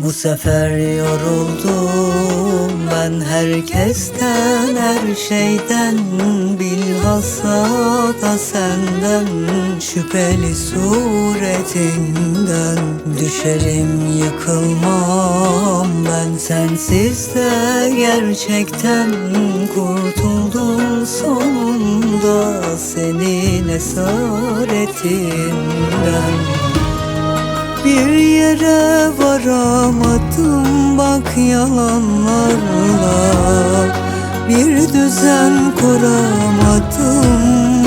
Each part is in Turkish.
Bu sefer yoruldum ben herkesten, her şeyden, bilhassa da senden, şüpheli suretinden. Düşerim yıkılmam ben sensiz de, gerçekten kurtuldum sonunda senin esaretinden. Bir yere varamadım bak yalanlarla, bir düzen kuramadım.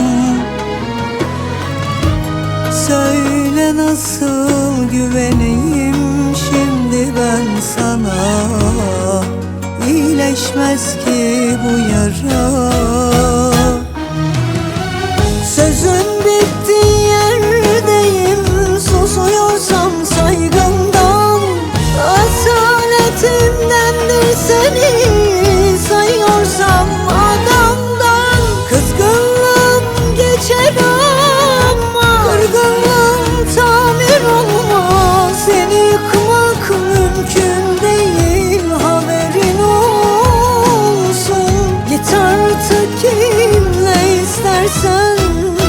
Söyle nasıl güveneyim şimdi ben sana, iyileşmez ki bu yara. Sözün bittiği yerdeyim, susuyorsam saygımdan, asaletimdendir seni sayıyorsam adamdan. Kızgınlığım geçer ama kırgınlığım tamir olmaz. Seni yıkmak mümkün değil, haberin olsun. Git artık kimle istersen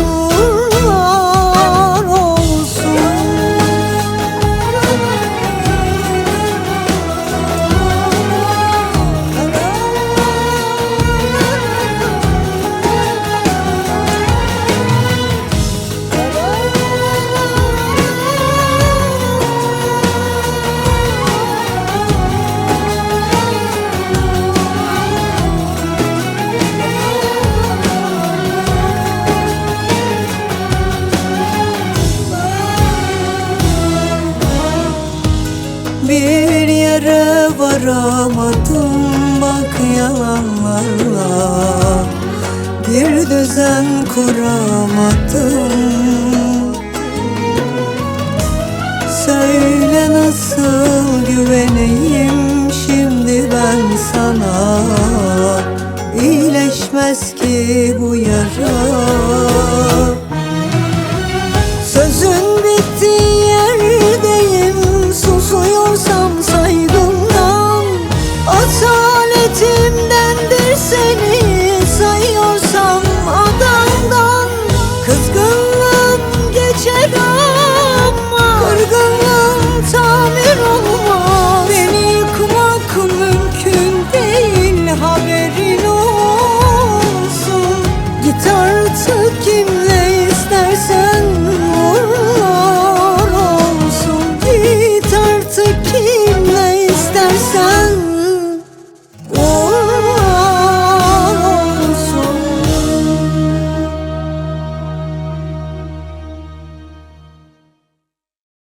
bir yere varamadım bak yalanlarla, bir düzen kuramadım. Söyle nasıl güveneyim şimdi ben sana, iyileşmez ki bu yara. Sözün bittiği yerdeyim, susuyorsam saygımdan, asaletimdendir seni sayıyorsam adamdan. Kızgınlığım geçer ama kırgınlığım tamir olmaz. Beni yıkmak mümkün değil, haberin olsun. Git artık kim